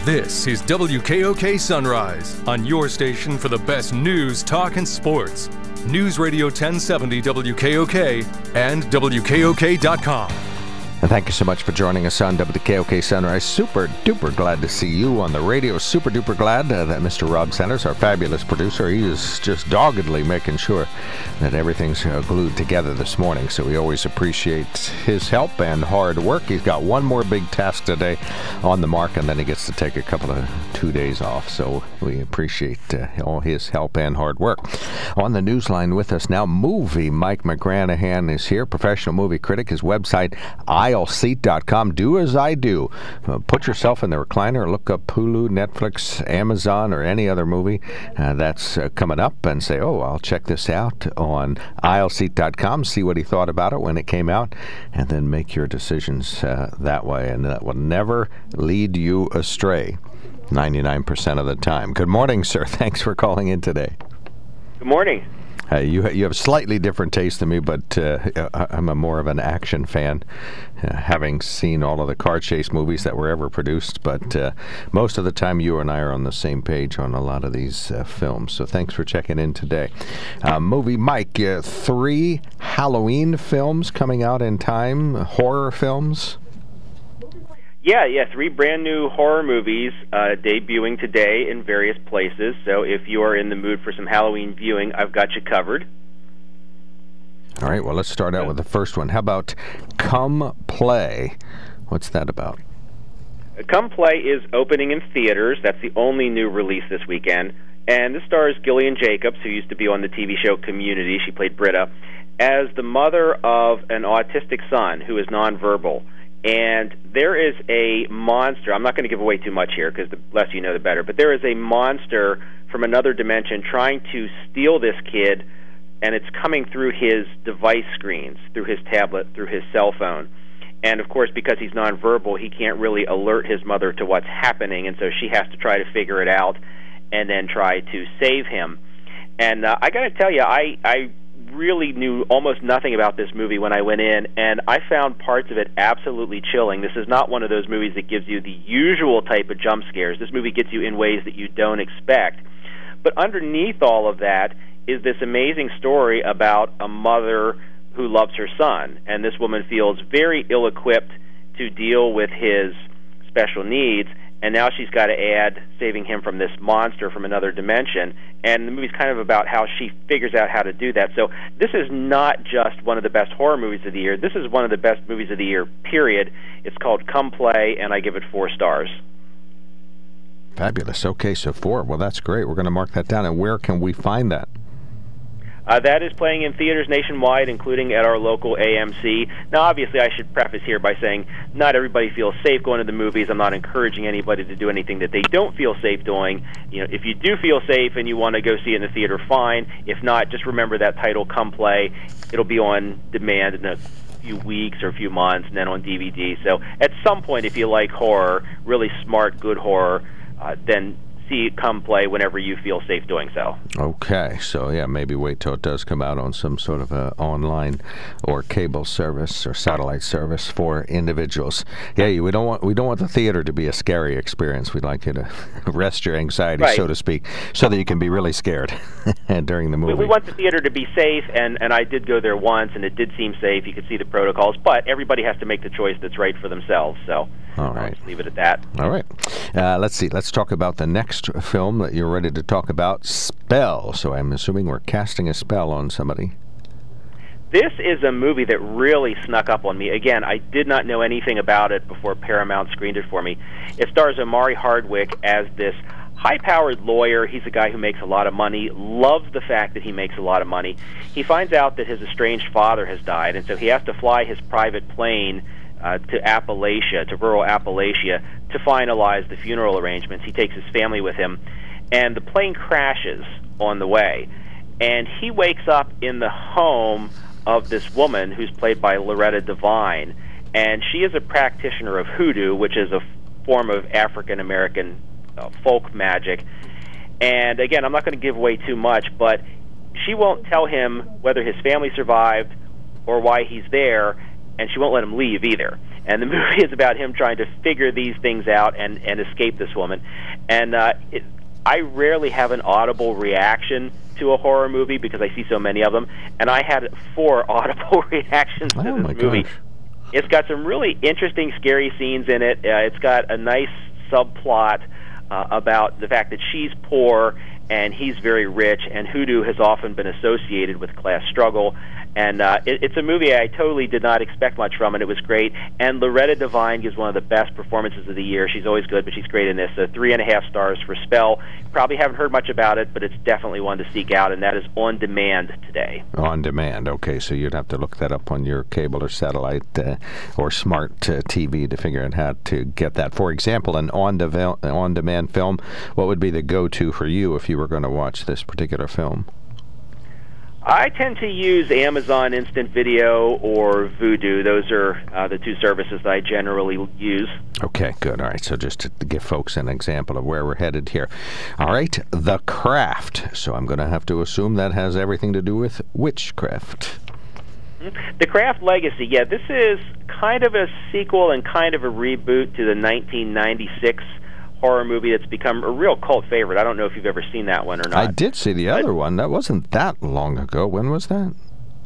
This is WKOK Sunrise, on your station for the best news, talk, and sports. News Radio 1070 WKOK and WKOK.com. And thank you so much for joining us on WKOK Sunrise. Super duper glad to see you on the radio. Super duper glad that Mr. Rob Centers, our fabulous producer, he is just doggedly making sure that everything's glued together this morning. So we always appreciate his help and hard work. He's got one more big task today on the mark, and then he gets to take a couple of 2 days off. So we appreciate all his help and hard work. On the newsline with us now, movie Mike McGranahan is here, professional movie critic. His website, aisleseat.com. Do as I do. Put yourself in the recliner, look up Hulu, Netflix, Amazon, or any other movie that's coming up and say, oh, I'll check this out on aisleseat.com, see what he thought about it when it came out, and then make your decisions that way. And that will never lead you astray 99% of the time. Good morning, sir. Thanks for calling in today. Good morning. You have a slightly different taste than me, but I'm more of an action fan, having seen all of the car chase movies that were ever produced. But most of the time, you and I are on the same page on a lot of these films. So thanks for checking in today. Movie Mike, 3 Halloween films coming out in time, horror films. Yeah, 3 brand new horror movies debuting today in various places. So if you are in the mood for some Halloween viewing, I've got you covered. All right, well, let's start out with the first one. How about Come Play? What's that about? Come Play is opening in theaters. That's the only new release this weekend. And this stars Gillian Jacobs, who used to be on the TV show Community. She played Britta, as the mother of an autistic son who is nonverbal. And there is a monster. I'm not going to give away too much here because the less you know, the better. But there is a monster from another dimension trying to steal this kid, and it's coming through his device screens, through his tablet, through his cell phone. And, of course, because he's nonverbal, he can't really alert his mother to what's happening, and so she has to try to figure it out and then try to save him. And I got to tell you, I really knew almost nothing about this movie when I went in, and I found parts of it absolutely chilling. This is not one of those movies that gives you the usual type of jump scares. This movie gets you in ways that you don't expect. But underneath all of that is this amazing story about a mother who loves her son, and this woman feels very ill-equipped to deal with his special needs, and now she's got to add saving him from this monster from another dimension. And the movie's kind of about how she figures out how to do that. So this is not just one of the best horror movies of the year. This is one of the best movies of the year, period. It's called Come Play, and I give it 4 stars. Fabulous. Okay, so 4. Well, that's great. We're going to mark that down. And where can we find that? That is playing in theaters nationwide, including at our local AMC. Now, obviously, I should preface here by saying not everybody feels safe going to the movies. I'm not encouraging anybody to do anything that they don't feel safe doing. You know, if you do feel safe and you want to go see it in the theater, fine. If not, just remember that title, Come Play. It'll be on demand in a few weeks or a few months, and then on DVD. So at some point, if you like horror, really smart, good horror, then see Come Play whenever you feel safe doing so. Okay, so yeah, maybe wait till it does come out on some sort of a online or cable service or satellite service for individuals. Yeah, we don't want the theater to be a scary experience. We'd like you to rest your anxiety, right, so to speak, so that you can be really scared during the movie. We want the theater to be safe, and I did go there once, and it did seem safe. You could see the protocols, but everybody has to make the choice that's right for themselves. So all right, I'll just leave it at that. All right, let's see. Let's talk about the next film that you're ready to talk about, Spell. So I'm assuming we're casting a spell on somebody. This is a movie that really snuck up on me. Again, I did not know anything about it before Paramount screened it for me. It stars Omari Hardwick as this high-powered lawyer. He's a guy who makes a lot of money, loves the fact that he makes a lot of money. He finds out that his estranged father has died, and so he has to fly his private plane to Appalachia, to rural Appalachia, to finalize the funeral arrangements. He takes his family with him, and the plane crashes on the way. And he wakes up in the home of this woman who's played by Loretta Devine, and she is a practitioner of hoodoo, which is a form of African-American folk magic. And again, I'm not going to give away too much, but she won't tell him whether his family survived or why he's there, and she won't let him leave either. And the movie is about him trying to figure these things out and escape this woman. And I rarely have an audible reaction to a horror movie because I see so many of them, and I had 4 audible reactions to this movie. Gosh. It's got some really interesting, scary scenes in it. It's got a nice subplot about the fact that she's poor and he's very rich, and hoodoo has often been associated with class struggle. And it's a movie I totally did not expect much from, and it was great. And Loretta Devine gives one of the best performances of the year. She's always good, but she's great in this. So 3.5 stars for Spell. Probably haven't heard much about it, but it's definitely one to seek out, and that is on demand today. On demand, okay. So you'd have to look that up on your cable or satellite or smart TV to figure out how to get that. For example, an on-demand film, what would be the go-to for you if you were going to watch this particular film? I tend to use Amazon Instant Video or Vudu. Those are the 2 services that I generally use. Okay, good. All right, so just to give folks an example of where we're headed here. All right, The Craft. So I'm going to have to assume that has everything to do with witchcraft. The Craft Legacy. Yeah, this is kind of a sequel and kind of a reboot to the 1996 horror movie that's become a real cult favorite. I don't know if you've ever seen that one or not. I did see the other one. That wasn't that long ago. When was that?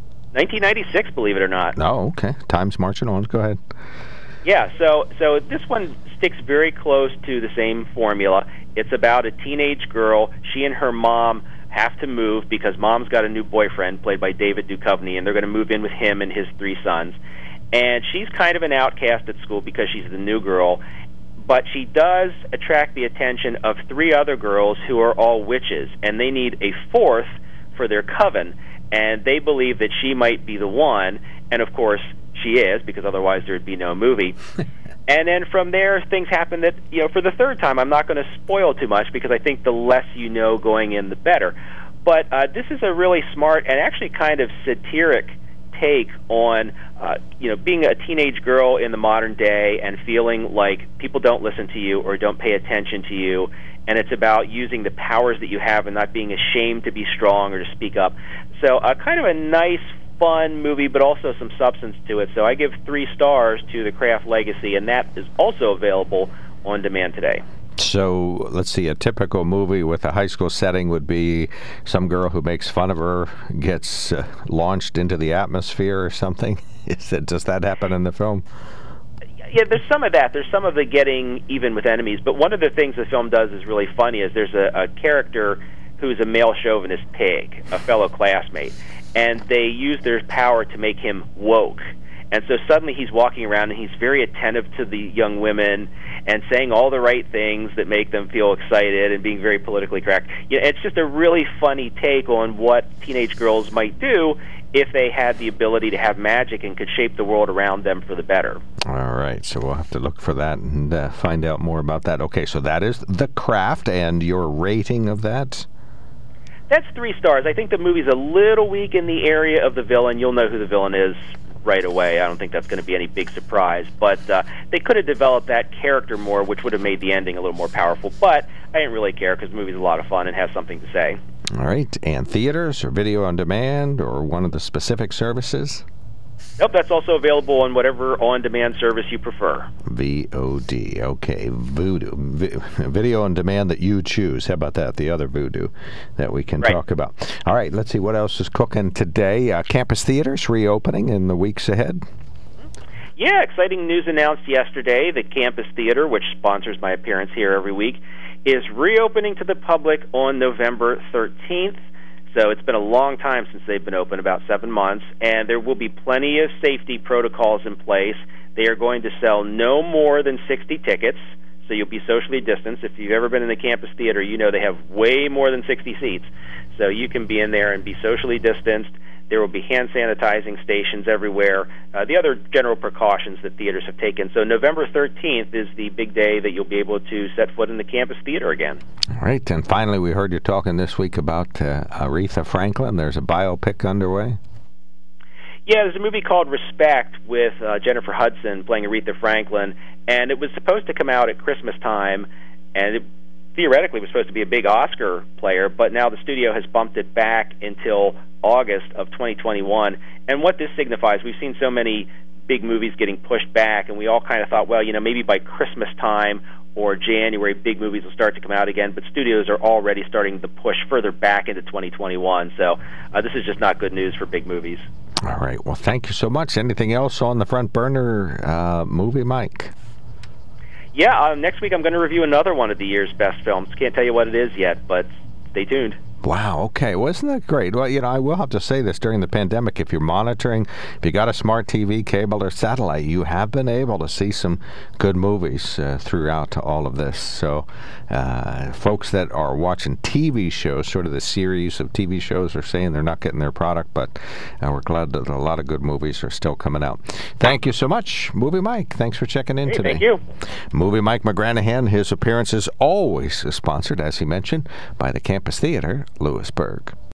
1996, believe it or not. Oh, okay. Time's marching on. Go ahead. Yeah, so this one sticks very close to the same formula. It's about a teenage girl. She and her mom have to move because mom's got a new boyfriend, played by David Duchovny, and they're going to move in with him and his 3 sons. And she's kind of an outcast at school because she's the new girl. But she does attract the attention of 3 other girls who are all witches, and they need a 4th for their coven, and they believe that she might be the one, and of course she is, because otherwise there would be no movie. And then from there, things happen that, for the 3rd time, I'm not going to spoil too much, because I think the less you know going in, the better. But this is a really smart and actually kind of satiric take on being a teenage girl in the modern day and feeling like people don't listen to you or don't pay attention to you, and it's about using the powers that you have and not being ashamed to be strong or to speak up. So kind of a nice, fun movie, but also some substance to it. So I give 3 stars to The Craft Legacy, and that is also available on demand today. So, let's see, a typical movie with a high school setting would be some girl who makes fun of her gets launched into the atmosphere or something. Does that happen in the film? Yeah, there's some of that. There's some of the getting even with enemies. But one of the things the film does is really funny is there's a character who's a male chauvinist pig, a fellow classmate, and they use their power to make him woke. And so suddenly he's walking around and he's very attentive to the young women and saying all the right things that make them feel excited and being very politically correct. It's just a really funny take on what teenage girls might do if they had the ability to have magic and could shape the world around them for the better. All right, so we'll have to look for that and find out more about that. Okay, so that is The Craft, and your rating of that? That's 3 stars. I think the movie's a little weak in the area of the villain. You'll know who the villain is right away. I don't think that's going to be any big surprise, but they could have developed that character more, which would have made the ending a little more powerful, but I didn't really care because the movie's a lot of fun and has something to say. All right, and theaters or video on demand or one of the specific services? Nope, that's also available on whatever on-demand service you prefer. VOD, okay, Vudu. Video on demand that you choose. How about that, the other Vudu that we can talk about. All right, let's see what else is cooking today. Campus theaters reopening in the weeks ahead. Yeah, exciting news announced yesterday. The Campus Theater, which sponsors my appearance here every week, is reopening to the public on November 13th. So it's been a long time since they've been open, about 7 months, and there will be plenty of safety protocols in place. They are going to sell no more than 60 tickets, so you'll be socially distanced. If you've ever been in the Campus Theater, you know they have way more than 60 seats, so you can be in there and be socially distanced. There will be hand sanitizing stations everywhere, the other general precautions that theaters have taken. So November 13th is the big day that you'll be able to set foot in the Campus Theater again. All right, and finally we heard you talking this week about Aretha Franklin. There's a biopic underway. Yeah, there's a movie called Respect with Jennifer Hudson playing Aretha Franklin, and it was supposed to come out at Christmas time, and it theoretically was supposed to be a big Oscar player, but now the studio has bumped it back until August of 2021. And what this signifies, we've seen so many big movies getting pushed back, and we all kind of thought, well, maybe by Christmas time or January, big movies will start to come out again, but studios are already starting to push further back into 2021, so this is just not good news for big movies. All right. Well, thank you so much. Anything else on the front burner, Movie Mike? Yeah, next week I'm going to review another one of the year's best films. Can't tell you what it is yet, but stay tuned. Wow, okay. Well, isn't that great? Well, I will have to say this during the pandemic. If you're monitoring, if you got a smart TV, cable, or satellite, you have been able to see some good movies throughout all of this. So folks that are watching TV shows, sort of the series of TV shows, are saying they're not getting their product, but we're glad that a lot of good movies are still coming out. Thank you so much, Movie Mike. Thanks for checking in today. Thank you. Movie Mike McGranahan. His appearance is always sponsored, as he mentioned, by the Campus Theater, Lewisburg.